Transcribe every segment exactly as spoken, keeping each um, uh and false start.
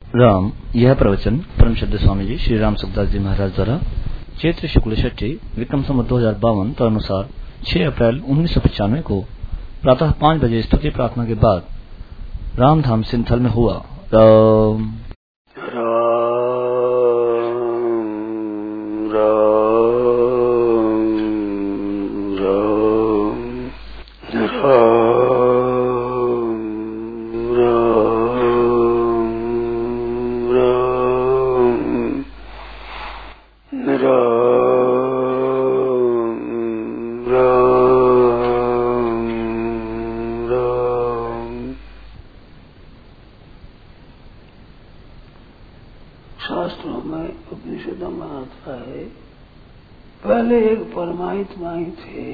राम। यह प्रवचन परम श्रद्धेय स्वामी जी श्री राम सुखदास जी महाराज द्वारा चैत्र शुक्ल षष्ठी विक्रम संवत दो हजार बावन तदनुसार छह अप्रैल उन्नीस सौ पचानवे को प्रातः पांच बजे स्तुति प्रार्थना के बाद रामधाम सिंथल में हुआ। राम शास्त्रों में उपनिषदों में आता है, पहले एक परमात्मा ही थे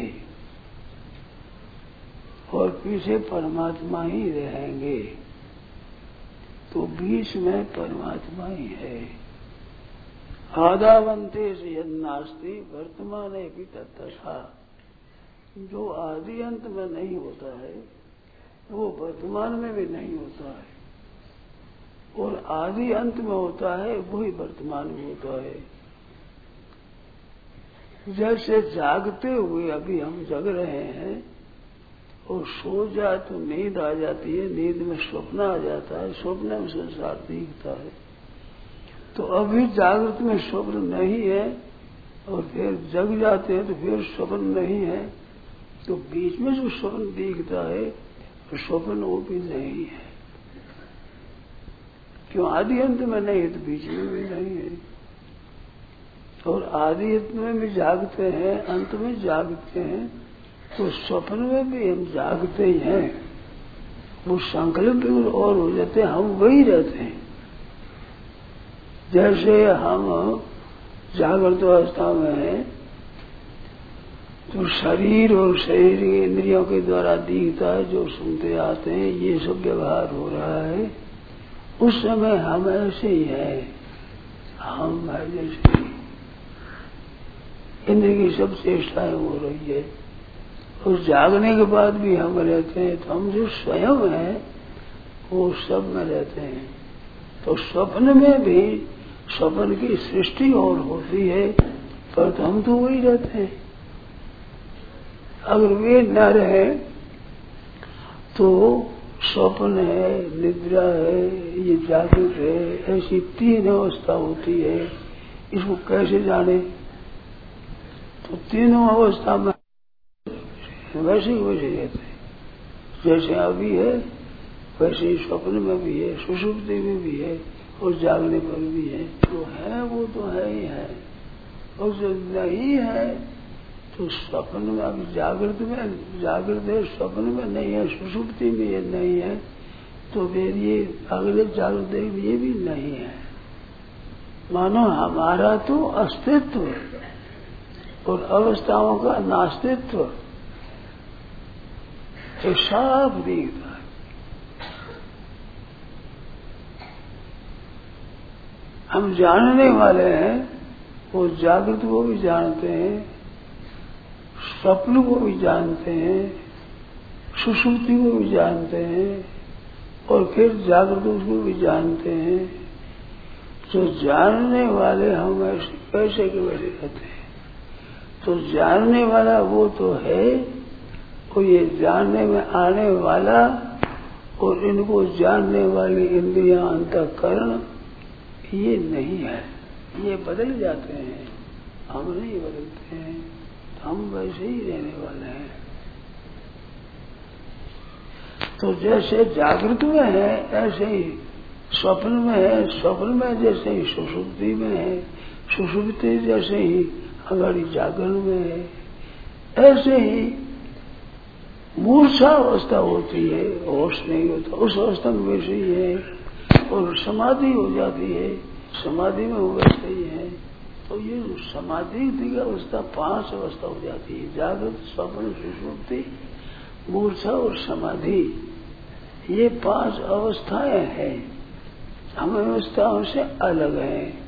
और पीछे परमात्मा ही रहेंगे, तो बीच में परमात्मा ही है। आदावंते से यद नास्ति वर्तमान भी तत्था, जो आदि अंत में नहीं होता है वो वर्तमान में भी नहीं होता है, और आदि अंत में होता है वही वर्तमान में होता है। जैसे जागते हुए अभी हम जग रहे हैं और सो जाए तो नींद आ जाती है, नींद में स्वप्न आ जाता है, स्वप्न में संसार दिखता है। तो अभी जागृत में स्वप्न नहीं है और फिर जग जाते हैं तो फिर स्वप्न नहीं है, तो बीच में जो स्वप्न दिखता है तो स्वप्न वो भी नहीं है। क्यों? आदि अंत में नहीं है तो बीच में भी नहीं है। और आदि अंत में भी जागते हैं, अंत में जागते हैं, तो स्वप्न में भी हम जागते ही हैं। वो संकल्प भी और हो जाते हैं, हम वही रहते हैं। जैसे हम जागृत अवस्था में हैं तो शरीर और शरीर की इंद्रियों के द्वारा दिखता है, जो सुनते आते हैं, ये सब व्यवहार हो रहा है। उस समय हम ऐसे ही है, हम है जैसे इंद्र की सब चेष्टाएं हो रही है, और जागने के बाद भी हम रहते हैं। तो हम जो स्वयं है वो सब में रहते हैं। तो स्वप्न में भी स्वप्न की सृष्टि और होती है, पर तो हम तो वही रहते हैं। अगर वे न रहे तो स्वप्न है, निद्रा है, ये जागृत है, ऐसी तीन अवस्था होती है। इसको कैसे जाने? तो तीनों अवस्था में वैसे ही वैसे रहते हैं। जैसे अभी है वैसे ही स्वप्न में भी है, सुषुप्ति में भी है, और जागने पर भी है। जो है वो तो है ही है, और जो नहीं है तो स्वप्न में, अभी जागृत में जागृत है, स्वप्न में नहीं है, सुषुप्ति में ये नहीं है, तो फिर ये अगले जागृत ये भी नहीं है। मानो हमारा तो अस्तित्व और अवस्थाओं का नास्तित्व तो साफ दिखता है। हम जानने वाले हैं, वो जागृत को भी जानते हैं, स्वप्न को भी जानते हैं, सुषुप्ति को भी जानते हैं, और फिर जागृत को भी जानते हैं। जो जानने वाले हम ऐसे कैसे के वैसे रहते हैं। तो जानने वाला वो तो है, और ये जानने में आने वाला और इनको जानने वाली इंद्रियां अंतःकरण ये नहीं है। ये बदल जाते हैं, हम नहीं बदलते हैं, हम वैसे ही रहने वाले हैं। तो जैसे जागृत में है ऐसे ही स्वप्न में है, स्वप्न में जैसे ही सुषुप्ति में है, सुषुप्ति जैसे ही अगाड़ी जागरण में है, ऐसे ही मूर्छा अवस्था होती है, होश नहीं होता, उस अवस्था में वैसे ही है। और समाधि हो जाती है, समाधि में वैसे ही है। तो ये समाधि की अवस्था पांच अवस्था हो जाती है, जागृत, स्वप्न, सुषुप्ति, मूर्छा और समाधि। ये पांच अवस्थाएं हैं, हम अवस्थाओं से अलग हैं।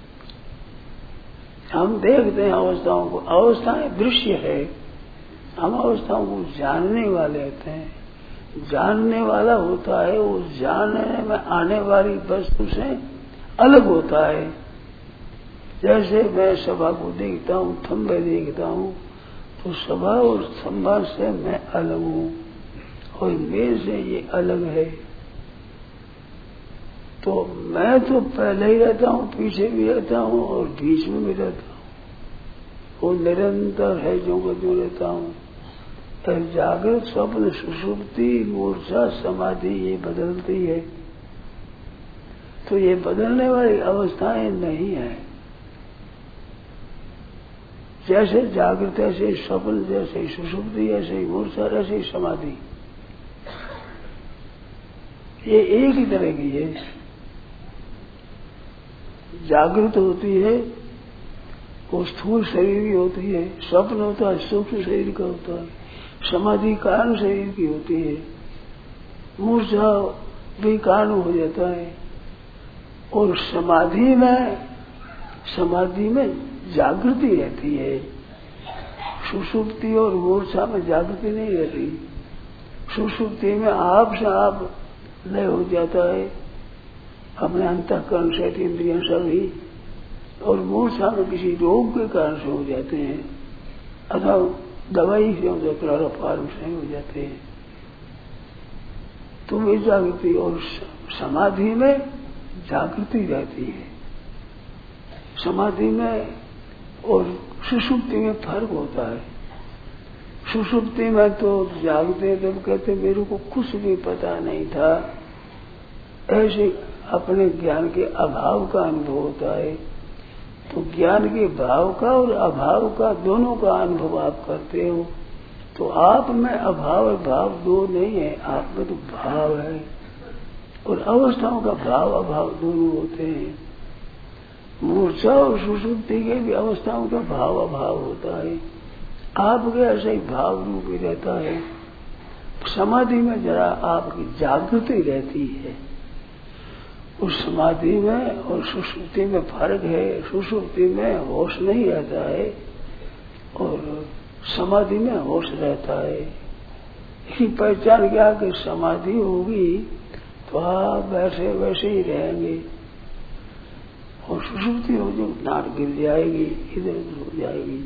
हम देखते हैं अवस्थाओं को, अवस्थाएं दृश्य है, हम अवस्थाओं को जानने वाले होते हैं। जानने वाला होता है वो जानने में आने वाली वस्तु से अलग होता है। जैसे मैं सभा को देखता हूँ, थंबे देखता हूँ, तो सभा और थंबा से मैं अलग हूँ और मेरे से ये अलग है। तो मैं तो पहले ही रहता हूँ, पीछे भी रहता हूँ और बीच में भी रहता हूँ। वो निरंतर है जो को जो रहता हूँ। जागृत, स्वप्न, सुषुप्ति, मूर्छा, समाधि ये बदलती है। तो ये बदलने वाली अवस्थाएं नहीं है। जैसे जागृत ऐसे स्वप्न, जैसे सुषुप्ति, ऐसे ही मूर्छा, ऐसे ही समाधि, ये एक ही तरह की है। जागृत होती है वो स्थूल शरीर की होती है, स्वप्न होता है सूक्ष्म शरीर का होता है, समाधि कारण शरीर की होती है, मूर्छा भी कारण हो जाता है। और समाधि में समाधि में जागृति रहती है। सुषुप्ति और मूर्छा में जागृति नहीं रहती। सुषुप्ति में आप से आप लय हो जाता है, अपने अंतःकरण से इंद्रियां सभी, और मूर्छा में किसी रोग के कारण से हो जाते हैं अथवा दवाई से हो जाते हैं, क्लोरोफॉर्म से हो जाते हैं। तो वे जागृति और समाधि में जागृति रहती है। समाधि में और सुषुप्ति में फर्क होता है। सुषुप्ति में तो जागते जब कहते मेरे को कुछ भी पता नहीं था, ऐसे अपने ज्ञान के अभाव का अनुभव होता है। तो ज्ञान के भाव का और अभाव का दोनों का अनुभव आप करते हो। तो आप में अभाव और भाव दो नहीं है, आप में तो भाव है और अवस्थाओं का भाव अभाव दोनों होते हैं। मूर्छा और सुषुप्ति के भी अवस्थाओं का भाव अभाव होता है, आपके ऐसा ही भाव रूप ही रहता है। समाधि में जरा आपकी जागृति रहती है। उस समाधि में और सुषुप्ति में फर्क है। सुषुप्ति में होश नहीं रहता है और समाधि में होश रहता है। इसकी पहचान क्या कि समाधि होगी तो आप वैसे वैसे ही रहेंगे, और सुषुप्ति हो जो नाट गिर जाएगी, इधर उधर हो जाएगी,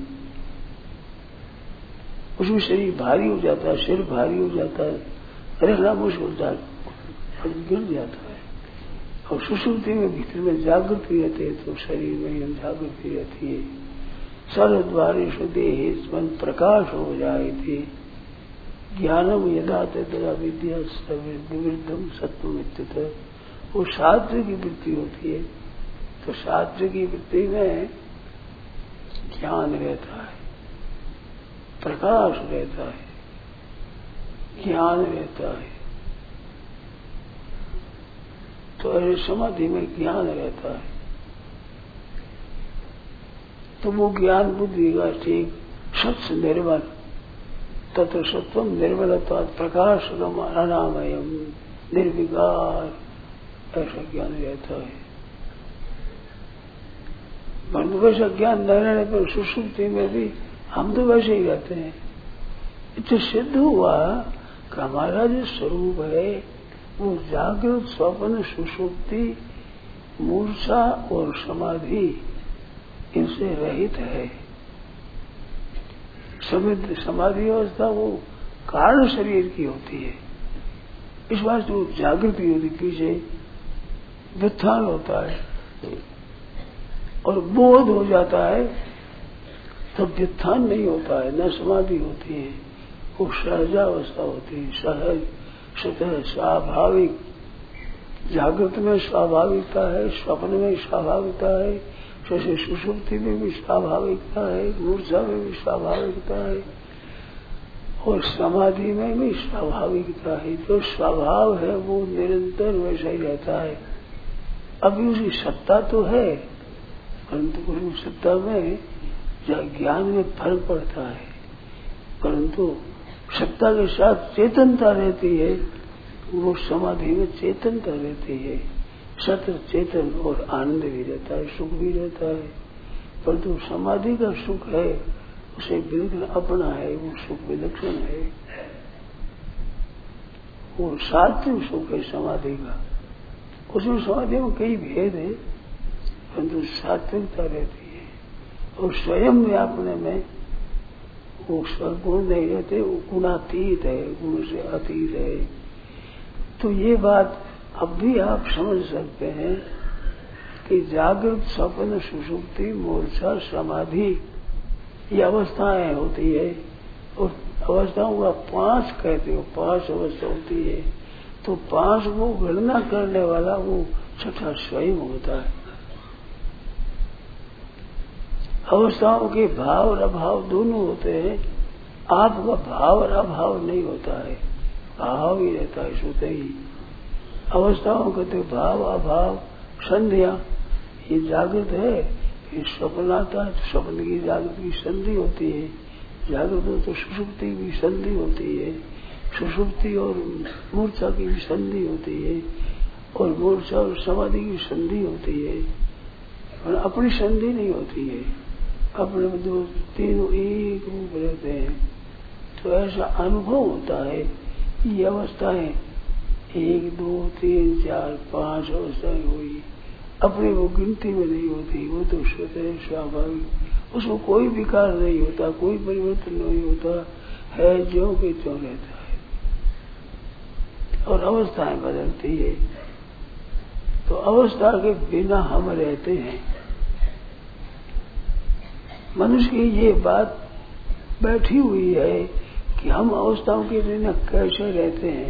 उसमें शरीर भारी हो जाता है, सिर भारी हो जाता है, रहना मुश्किल होता है, गिर जाता है। और सुषुप्ति में भीतर में जागृति रहती है तो शरीर में जागृति रहती है। सर्वद्वारेषु देहेषु मन प्रकाश हो जाए थे, ज्ञानम यदा तदा विद्या विवृद्धम सत्वमित्यतः। वो शास्त्र की वृत्ति होती है, तो शास्त्र की वृत्ति में ज्ञान रहता है, प्रकाश रहता है, ज्ञान रहता है। तो ऐसे समाधि में ज्ञान रहता है। तो वो ज्ञान बुद्धि का ठीक सत्य निर्मल, तत्र सत्वम निर्मलता प्रकाश अनामयम निर्विकार, ऐसा ज्ञान रहता है। परंतु वैसा ज्ञान न रहने पर सुषुप्ति में भी हम तो वैसे ही रहते हैं। इससे सिद्ध हुआ कि हमारा जो स्वरूप है वो जागृत, स्वप्न, सुषुप्ति, मूर्छा और समाधि इनसे रहित है। समाधि अवस्था वो कारण शरीर की होती है, इस बात जो जागृति होती पीछे व्युत्थान होता है और बोध हो जाता है, तब व्युत्थान नहीं होता है, न समाधि होती है, वो सहजावस्था होती है, सहज स्वतः स्वाभाविक। जागृत में स्वाभाविकता है, स्वप्न में स्वाभाविकता है, जैसे सुषुप्ति में भी स्वाभाविकता है, मूर्छा में भी स्वाभाविकता है और समाधि में भी स्वाभाविकता है। जो स्वभाव है वो निरंतर वैसा ही रहता है। अभी उसकी सत्ता तो है, परंतु उस सत्ता में ज्ञान में फर्क पड़ता है, परंतु सत्ता के साथ चेतनता रहती है। वो समाधि में चेतनता रहती है, सत्य चेतन और आनंद भी रहता है, सुख भी रहता है। परंतु समाधि का सुख है उसे बिल्कुल अपना है, वो सुख विलक्षण है। वो सात्विक सुख है समाधि का। उसमें समाधि में कई भेद है, परंतु सात्विकता रहती है। और स्वयं में अपने में वो गुण नहीं रहते, वो गुणातीत है, गुण से अतीत है। तो ये बात अब भी आप समझ सकते हैं कि जागृत, स्वप्न, सुषुप्ति, मूर्छा, समाधि ये अवस्थाएं होती है। और अवस्थाओं का पांच कहते हो, पांच अवस्था होती है। तो पांच को गणना करने वाला वो छठा स्वयं होता है। अवस्थाओं के भाव और अभाव दोनों होते हैं। आपका भाव और अभाव नहीं होता है, भाव ही रहता है सोते ही। अवस्थाओं कहते भाव अभाव संध्या, ये जागृत है, ये स्वप्न आता है, स्वप्न की जागृत की संधि होती है। जागृत हो तो सुषुप्ति की संधि होती है, सुषुप्ति और मूर्छा की भी संधि होती है, और मूर्छा और समाधि की संधि होती है। और अपनी संधि नहीं होती है, अपने में दो तीनों एक रूप रहते हैं। तो ऐसा अनुभव होता है कि ये अवस्थाएं एक दो तीन चार पांच अवस्थाएं हुई, अपने वो गिनती में नहीं होती, वो तो स्वतः स्वाभाविक, उसको कोई विकार नहीं होता, कोई परिवर्तन नहीं होता है, ज्यों के त्यों रहता है। और अवस्थाएं बदलती है। तो अवस्था के बिना हम रहते हैं। मनुष्य की ये बात बैठी हुई है कि हम अवस्थाओं के बिना कैसे रहते हैं,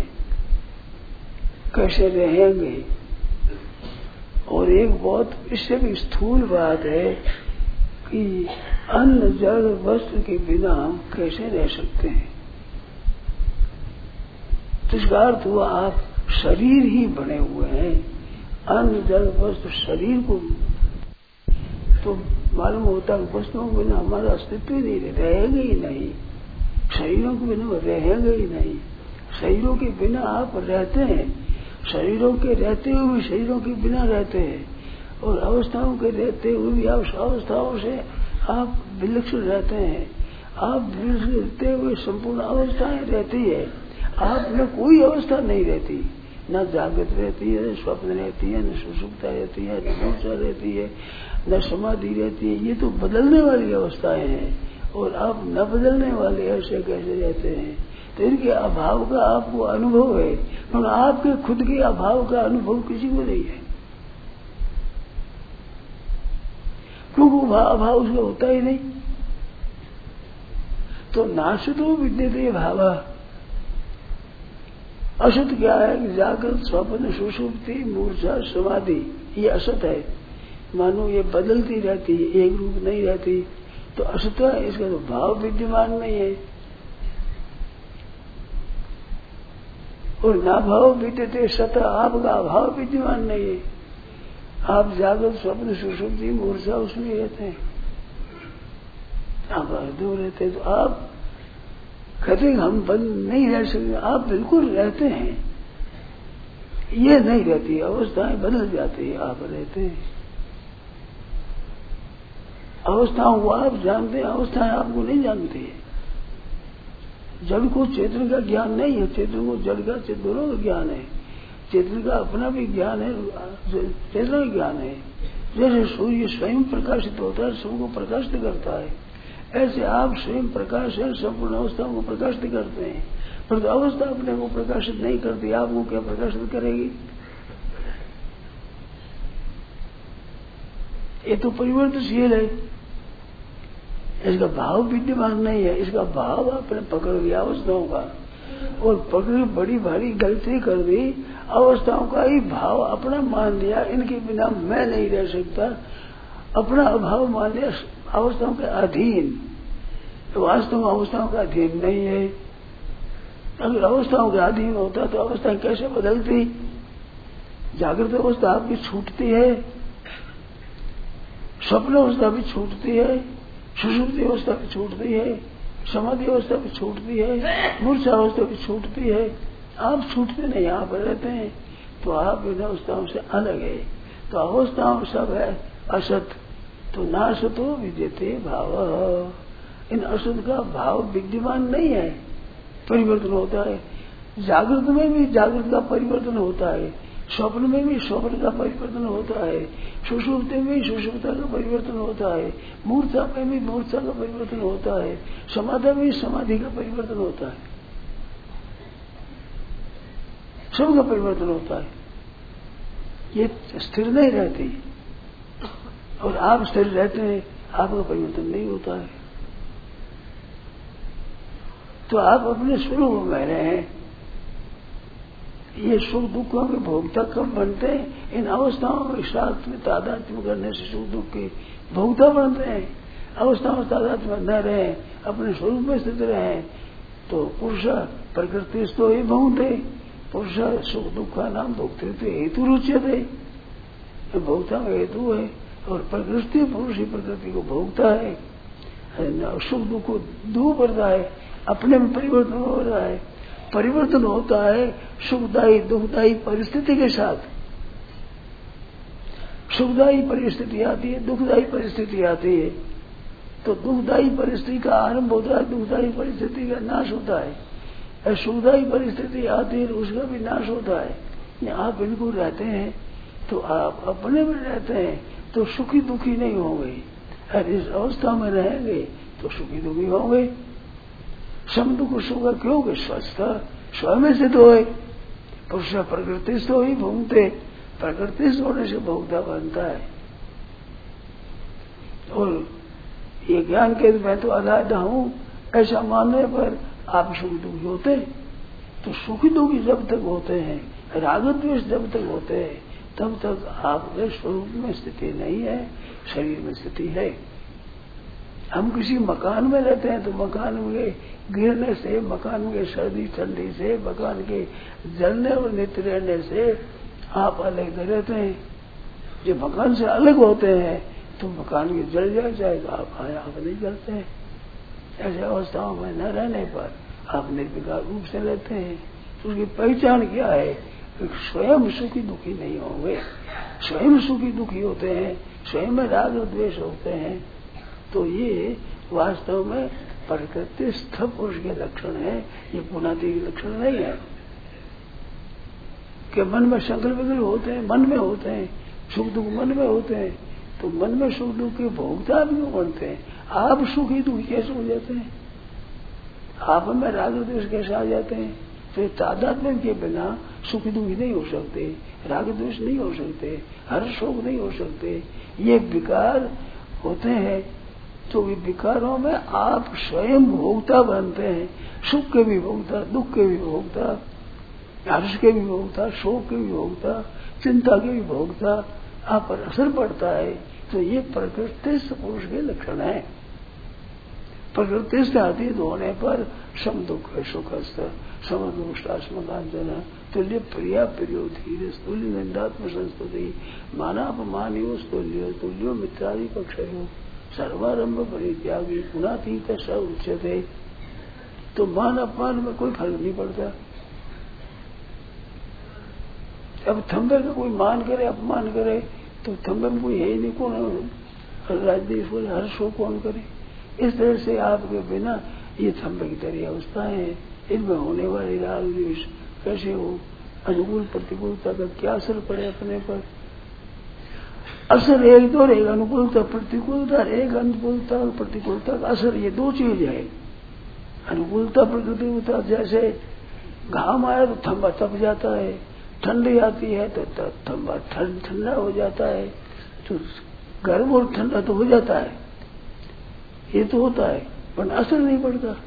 कैसे रहेंगे। और एक बहुत इससे भी स्थूल बात है कि अन्न जल वस्त्र के बिना हम कैसे रह सकते हैं। तो इसका अर्थ हुआ आप शरीर ही बने हुए हैं। अन्न जल वस्त्र शरीर को तो मालूम होता है, वस्तुओं के बिना हमारा अस्तित्व ही नहीं रहेगा ही नहीं, शरीरों के बिना रहेंगे ही नहीं। शरीरों के बिना आप रहते हैं, शरीरों के रहते हुए भी शरीरों के बिना रहते हैं, और अवस्थाओं के रहते हुए भी आप अवस्थाओं से आप विलक्षण रहते हैं। आप विलक्षण रहते हुए संपूर्ण अवस्थाएं रहती है। आप में कोई अवस्था नहीं रहती, न जागृत रहती है, स्वप्न रहती है, न सुषुप्ता रहती है, न मूर्छा रहती है, न समाधि रहती है। ये तो बदलने वाली अवस्थाएं हैं, और आप न बदलने वाले ऐसे कैसे रहते हैं। तो इनके अभाव का आपको अनुभव है, पर आपके खुद के अभाव का अनुभव किसी को नहीं है, क्योंकि अभाव उसका होता ही नहीं। तो नाशतो विद्यते भावा। असत क्या है कि जागृत, स्वप्न, सुषुप्ति, मूर्छा, समाधि ये असत है। मानो ये बदलती रहती है, एक रूप नहीं रहती, तो असत है। इसका तो भाव विद्यमान नहीं है। और ना भाव विद्यते सत, आपका अभाव विद्यमान नहीं है। आप जागृत, स्वप्न, सुषुप्ति, मूर्छा उसमें रहते हैं, आप दूर रहते हैं। तो आप कहते हैं हम बंद नहीं रह सकते, आप बिल्कुल रहते हैं। ये नहीं रहती, अवस्थाएं बदल जाती है, आप रहते हैं। अवस्थाओं को आप जानते हैं, अवस्थाएं आपको नहीं जानती है। जड़ को चेतन का ज्ञान नहीं है, चेतन को जड़ का दोनों का ज्ञान है। चेतन का अपना भी ज्ञान है, चेतन का ज्ञान है। जैसे सूर्य स्वयं प्रकाशित होता है, सबको प्रकाशित करता है, ऐसे आप स्वयं प्रकाश है, संपूर्ण अवस्थाओं को प्रकाशित करते हैं। परंतु अवस्था अपने को प्रकाशित नहीं करती, आपको क्या प्रकाशित करेगी। ये तो परिवर्तनशील है, इसका भाव विद्यमान नहीं है। इसका भाव आपने पकड़ लिया अवस्थाओं का, और पकड़ बड़ी भारी गलती कर दी। अवस्थाओं का ही भाव अपना मान लिया, इनके बिना मैं नहीं रह सकता, अपना अभाव मान लिया अवस्थाओं के अधीन। तो वास्तव में अवस्थाओं का अधीन नहीं है। अगर अवस्थाओं के अधीन होता तो अवस्थाएं कैसे बदलती। जागृत अवस्था आपकी छूटती है, स्वप्न अवस्था भी छूटती है, सुषुप्ति अवस्था भी छूटती है, समाधि अवस्था भी छूटती है, मूर्छा अवस्था भी छूटती है। आप छूटते नहीं, आप रहते हैं। तो आप इन अवस्थाओं से अलग है। तो अवस्थाओं सब है असत। तो नासतो विद्यते भाव। इन असत का भाव विद्यमान नहीं है, परिवर्तन होता है। जागृत में भी जागृत का परिवर्तन होता है, स्वप्न में भी स्वप्न का परिवर्तन होता है, सुषुप्ति में भी सुषुप्ता का परिवर्तन होता है, मूर्छा में भी मूर्छा का परिवर्तन होता है, समाधि में भी समाधि का परिवर्तन होता है, सबका परिवर्तन होता है। ये स्थिर नहीं रहती और आप स्थिर रहते हैं, आपका परिवर्तन नहीं होता है। तो आप अपने स्वरूप में रहें। ये सुख दुखों के भोक्ता कब बनते हैं? इन अवस्थाओं में साथ में तादात्म्य करने से सुख दुख के भोक्ता बनते हैं। अवस्थाओं में तादात्म्य न रहे, अपने स्वरूप में स्थित रहे तो पुरुष प्रकृति तो ही भोगते, पुरुष सुख दुख का नाम भोगते थे हेतु रुच्यते, भोक्ता का हेतु है और प्रकृति पुरुष ही प्रकृति को भोगता है, सुख दुख को दूर करता है, अपने में परिवर्तन हो रहा है। परिवर्तन होता है सुखदायी दुखदायी परिस्थिति के साथ। सुखदायी परिस्थिति आती है, दुखदायी परिस्थिति आती है, तो दुखदायी परिस्थिति का आरंभ होता है, दुखदायी परिस्थिति का नाश होता है। सुखदायी परिस्थिति आती है, उसका भी नाश होता है। आप बिल्कुल रहते हैं तो आप अपने में रहते हैं तो सुखी दुखी नहीं होंगे, और इस अवस्था में रहेंगे तो सुखी दुखी होंगे। सम दुख सुख क्यों कि स्वस्थ स्वयं से तो है, पुरुष प्रकृति तो ही भोगते, प्रकृति होने से भोगता बनता है। और ये ज्ञान के मैं तो अलादा हूं ऐसा मानने पर आप सुखी दुखी होते हैं। तो सुखी दुखी जब तक होते हैं, राग द्वेष जब तक होते हैं, तब तक आपके स्वरूप में स्थिति नहीं है, शरीर में स्थिति है। हम किसी मकान में रहते हैं तो मकान में गिरने से, मकान के सर्दी ठंडी से, मकान के जलने और नित्य रहने से आप अलग रहते हैं। जब मकान से अलग होते हैं तो मकान के जल जाए जाए तो आप आए आप नहीं जलते हैं। ऐसे अवस्थाओं में न रहने पर आप निर्विकार रूप से रहते हैं। तो उसकी पहचान क्या है? स्वयं सुखी दुखी नहीं होंगे, स्वयं सुखी दुखी होते हैं, स्वयं में राग और द्वेष होते हैं। तो ये वास्तव में प्रकृति स्थ पुरुष के लक्षण है, ये पुनाति के लक्षण नहीं है। कि मन में संकल्प विकल्प होते हैं, मन में होते हैं, सुख दुख मन में होते हैं, तो मन में सुख दुख के भोक्ता भी बनते हैं। आप सुखी दुखी कैसे हो जाते हैं? आप में राग द्वेष कैसे आ जाते हैं? तो तादात्म्य के बिना सुखी दुखी नहीं हो सकते, राग द्वेष नहीं हो सकते, हर्ष शोक नहीं हो सकते। ये विकार होते हैं तो वे विकारों में आप स्वयं भोक्ता बनते हैं। सुख के भी भोक्ता, दुख के भी भोक्ता, हर्ष के भी भोक्ता, शोक के भी भोक्ता, चिंता के भी भोक्ता, आप पर असर पड़ता है। तो ये प्रकृति पुरुष के लक्षण है। प्रकृति से अतीत होने पर सम दुख सुखस्थ समदुष्टास्मकांचन तुल्य प्रिया प्रियो धीर तुल्य निंदात्म संस्तुति मानापमानियो तुल्यो तुल्यो मित्रादि पक्षयो सर्वारंभ परित्यागी गुणातीत स उच्यते। तो मान अपमान में कोई फर्क नहीं पड़ता। अब थंबे का कोई मान करे अपमान करे तो थंबे में कोई है ही नहीं, कौन राजदेश बोले हर शो कौन करे। इस तरह से आपके बिना ये थंबे की तरह अवस्था है, इनमें होने वाली राग द्वेष कैसे हो, अनुकूल प्रतिकूलता का क्या असर पड़े अपने पर। असर एक दो एक अनुकूलता प्रतिकूलता, एक अनुकूलता और प्रतिकूलता का असर, ये दो चीज है। अनुकूलता प्रतिकूलता, जैसे घाम आया तो थंबा तप जाता है, ठंडी आती है तो थंबा ठंडा हो जाता है, तो गर्म और ठंडा तो हो जाता है, ये तो होता है, पर असर नहीं पड़ता।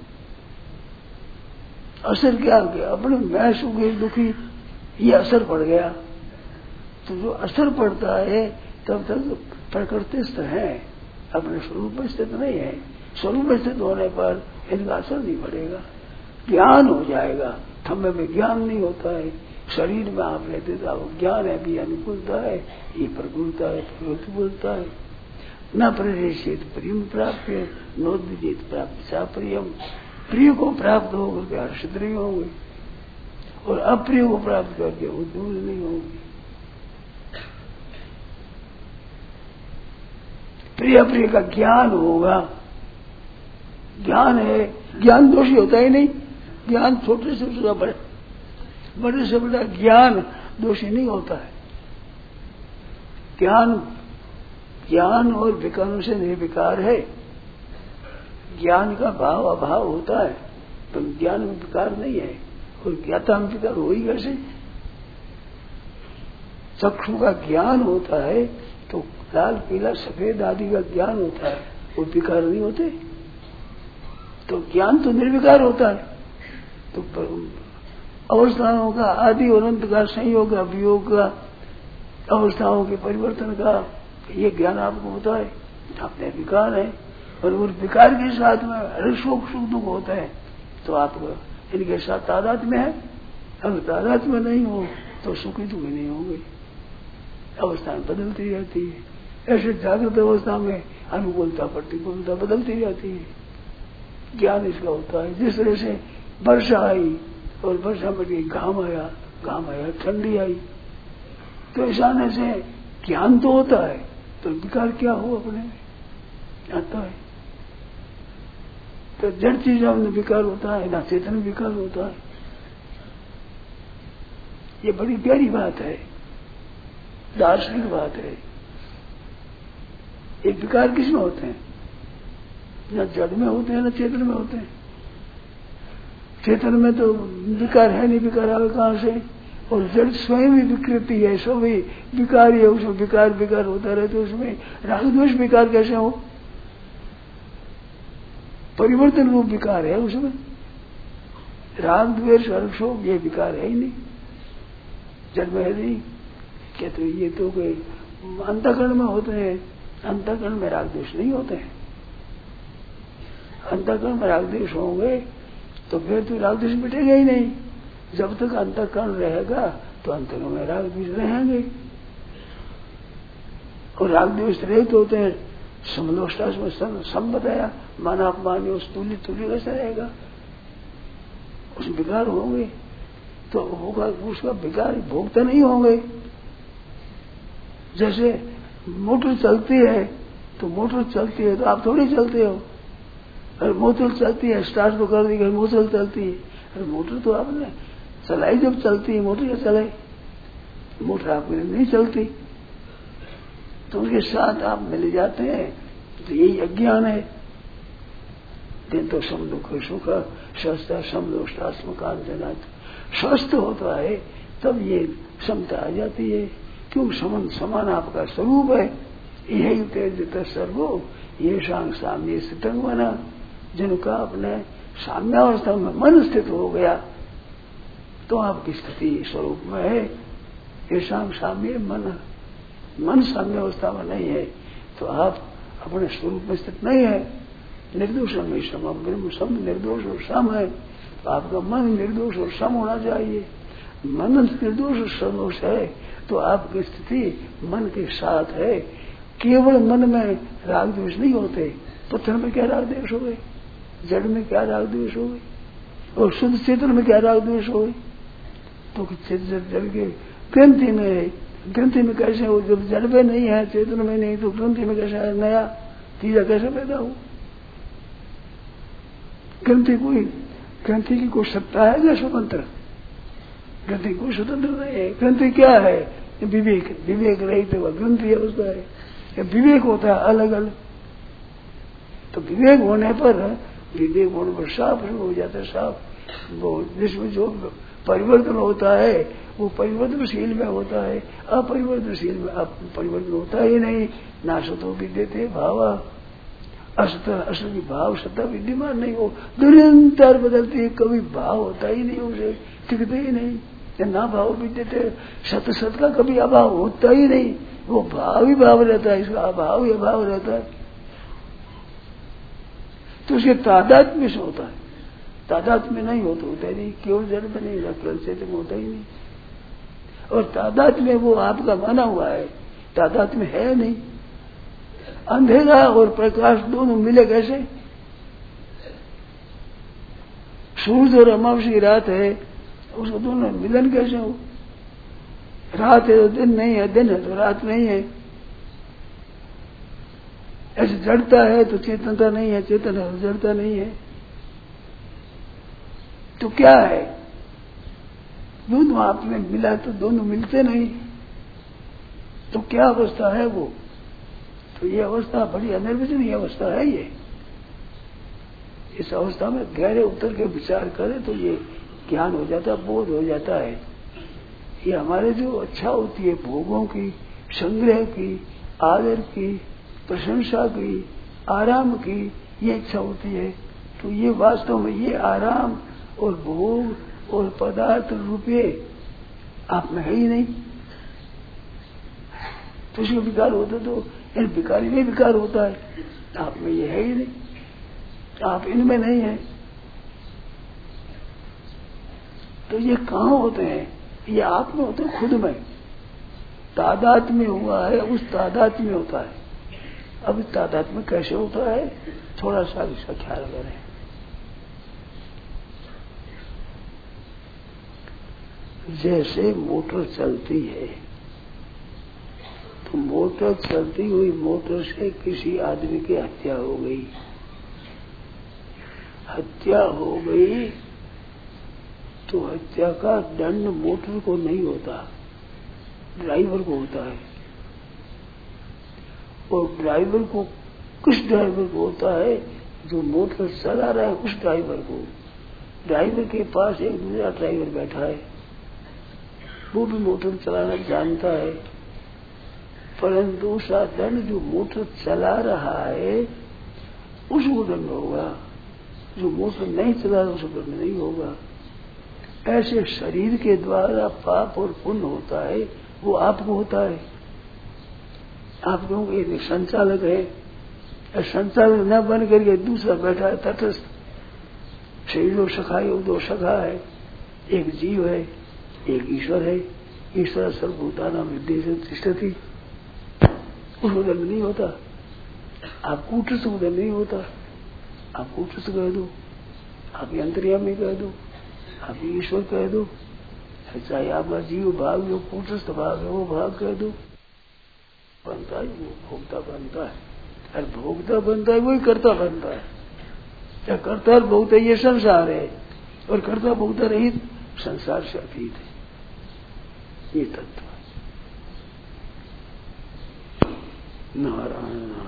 असर क्या हो गया? अपने मैं सुखी दुखी ये असर पड़ गया। तो जो असर पड़ता है तब तक प्रकृतिस्थ है, अपने स्वरूप में स्थित नहीं है। स्वरूप में स्थित होने पर इनका असर नहीं पड़ेगा, ज्ञान हो जाएगा। थम्बे में ज्ञान नहीं होता है, शरीर में आप रहते तो आप ज्ञान है भी अनुकूलता है, ये प्रतिकूलता है, प्रतिकूलता है। न प्रेषित प्रियम प्राप्त नोद्विजित प्राप्त सा प्रियम। प्रिय को प्राप्त होकर के हर्षित नहीं होंगे और अप्रिय को प्राप्त करके वो दूर नहीं होंगे। प्रिय अप्रिय का ज्ञान होगा, ज्ञान है, ज्ञान दोषी होता ही नहीं। ज्ञान छोटे से छोटा बड़े बड़े से बड़ा ज्ञान दोषी नहीं होता है। ज्ञान ज्ञान और विकारों से निर्विकार है। ज्ञान का भाव अभाव होता है तो ज्ञान में विकार नहीं है, और ज्ञाता में विकार हो ही कैसे? चक्षु का ज्ञान होता है तो लाल पीला सफेद आदि का ज्ञान होता है, वो विकार नहीं होते। तो ज्ञान तो निर्विकार होता है। तो अवस्थाओं का आदि और अंत का संयोग का वियोग का अवस्थाओं के परिवर्तन का ये ज्ञान आपको होता है, अपने विकार है। और उस विकार के साथ में हर शोक सुख दुख होते हैं तो आप इनके साथ तादाद में है। अगर तादाद में नहीं हो तो सुखी दुखी नहीं होंगे, अवस्थाएं बदलती रहती है। ऐसे जागृत अवस्था में अनुकूलता प्रतिकूलता बदलती रहती है। ज्ञान इसका होता है। जिस तरह से वर्षा आई और वर्षा में घाम आया, घाम आया ठंडी आई, तो ऐसा आने से ज्ञान तो होता है तो विकार क्या हो अपने में आता है। तो जड़ चीजों में विकार होता है, ना चेतन विकार होता है। ये बड़ी प्यारी बात है, दार्शनिक बात है। ये विकार किसमें होते हैं? न जड़ में होते हैं न चेतन में होते हैं। चेतन में तो विकार है नहीं, विकार आवे कहां से? और जड़ स्वयं भी विकृति है, सब भी विकार है, उसमें विकार विकार होता रहे तो उसमें राग द्वेष विकार कैसे हो? परिवर्तन रूप विकार है उसमें। राग द्वेष हर्ष शोक ये विकार है ही नहीं, जड़ में है नहीं। क्या तो ये तो कोई अंतःकरण में होते हैं, अंतःकरण में राग द्वेष नहीं होते हैं। अंतःकरण में राग द्वेष होंगे तो फिर तो राग द्वेष मिटेगा ही नहीं। जब तक अंतःकरण रहेगा तो अंतःकरण में राग द्वेष रहेंगे। और राग द्वेष रहित होते हैं, समलोष्टास में सम बताया, माना अपमान उस तुल्य तुल्य कैसे रहेगा? उसमें विकार होंगे तो होगा, उसका विकार भोगता नहीं होंगे। जैसे मोटर चलती है तो मोटर चलती है तो आप थोड़ी चलते हो। अरे मोटर चलती है, स्टार्ट तो कर दी, मोटर चलती है। अरे मोटर तो आपने चलाई, जब चलती है मोटर या चले, मोटर आपके लिए नहीं चलती तो उनके साथ आप मिल जाते हैं। तो यही अज्ञान है। दिन तो सम दुख सुख स्वस्थ समदोष्टात्म कांचना स्वस्थ होता है तब ये समता आ जाती है। क्यों? समान समान आपका स्वरूप है। यही तेजित सर्वो ये शांग साम्य स्थितंग बना, जिनका अपने साम्यावस्था में मन स्थित हो गया तो आपकी स्थिति स्वरूप में है। ये शांग साम्य मन मन साम्यावस्था में नहीं है तो आप अपने स्वरूप में स्थित नहीं है। निर्दोषम में सम, ब्रह्म सम निर्दोष और सम है तो आपका मन निर्दोष और सम होना चाहिए। मन निर्दोष और समदोष है तो आपकी स्थिति मन के साथ है। केवल मन में राग द्वेष नहीं होते। पत्थर में क्या राग द्वेष हो गए? जड़ में क्या राग द्वेष हो गए? और शुद्ध चेतन में क्या राग द्वेष हो गए? तो जड़ के ग्रंथि में है, ग्रंथि में कैसे हो? जब जड़ में नहीं है, चेतन में नहीं, तो ग्रंथि में कैसे है? नया तीजा कैसे पैदा हो? ग्रंथि कोई ग्रंथि की कोई सत्ता है क्या स्वतंत्र? ग्रंथि कोई स्वतंत्र नहीं है। ग्रंथि क्या है? विवेक, विवेक रहित हुआ ग्रंथि अवस्था है। या विवेक होता है अलग अलग। तो विवेक होने पर विवेक होने पर साफ हो जाता है। साफ वो जिसमें जो परिवर्तन होता है वो परिवर्तनशील में होता है, अपरिवर्तनशील में परिवर्तन होता ही नहीं। नाशतो विद्यते भावा, असत असली भाव सत्ता विद्यमान नहीं हो, निरंतर बदलती है, कभी भाव होता ही नहीं, उसे टिकते ही नहीं। ना भाव विद्यते, सत सत का कभी अभाव होता ही नहीं, वो भाव ही भाव रहता है, इसका अभाव ही अभाव रहता है। तो उसके तादाद में से होता है, तादाद में नहीं होता होता ही नहीं। केवल जड़ में नहीं, केवल चेतन होता ही नहीं। और तादाद में वो आपका माना हुआ है, तादाद में है नहीं। अंधेरा और प्रकाश दोनों मिले कैसे? सूरज और अमावस्या की रात है, उसको दोनों मिलन कैसे हो? रात है तो दिन नहीं है, दिन है तो रात नहीं है। ऐसे जड़ता है तो चेतनता नहीं है, चेतन है तो जड़ता नहीं है। तो क्या है? दोनों आप में मिला तो दोनों मिलते नहीं, तो क्या अवस्था है वो? तो ये अवस्था बड़ी अनिर्वचनीय अवस्था है। ये इस अवस्था में गहरे उतर के विचार करें तो ये ज्ञान हो जाता, बोध हो जाता है। ये हमारे जो अच्छा होती है भोगों की, संग्रह की, आदर की, प्रशंसा की, आराम की, ये इच्छा होती है। तो ये वास्तव में ये आराम और भोग और पदार्थ रुपये आप में है ही नहीं। तो इसका विकार होता तो इन विकारी में विकार होता है, आप में ये है ही नहीं, आप इनमें नहीं है। तो ये कहाँ होते हैं? ये आप में होते हैं, खुद में तादाद में हुआ है, उस तादाद में होता है। अब इस तादाद में कैसे होता है, थोड़ा सा इसका ख्याल करें। जैसे मोटर चलती है तो मोटर चलती हुई मोटर से किसी आदमी की हत्या हो गई, हत्या हो गई तो हत्या का दंड मोटर को नहीं होता, ड्राइवर को होता है। और ड्राइवर को, किस ड्राइवर को होता है? जो मोटर चला रहा है उस ड्राइवर को। ड्राइवर के पास एक दूसरा ड्राइवर बैठा है, वो भी मोटर चलाना जानता है, परंतु उसका दंड जो मोटर चला रहा है उसको दंड होगा, जो मोटर नहीं चला रहा उसको दंड नहीं होगा। ऐसे शरीर के द्वारा पाप और पुण्य होता है, वो आपको होता है। आप लोग एक संचालक है, संचालक न बन करके दूसरा बैठा है तटस्थ। शरीरों सखा दो सखा है, एक जीव है, एक ईश्वर है। ईश्वर सर्वभूतानां हृदयेषु तिष्ठति, उसको दंड नहीं होता। आप कूटस्थ को दंड नहीं होता, आप कूटस्थ कह दो, आप अंतर्यामी कह दो, आप ईश्वर कह दो, चाहे आपका जीव भाग जो कूटस्थ भाग है वो भाग कह दो, बनता है वो भोक्ता बनता है। और भोक्ता बनता है वही कर्ता बनता है। क्या कर्ता और भोक्ता ये संसार है, और कर्ता भोक्ता रहित संसार से अतीत है। ये तत्व नारायण।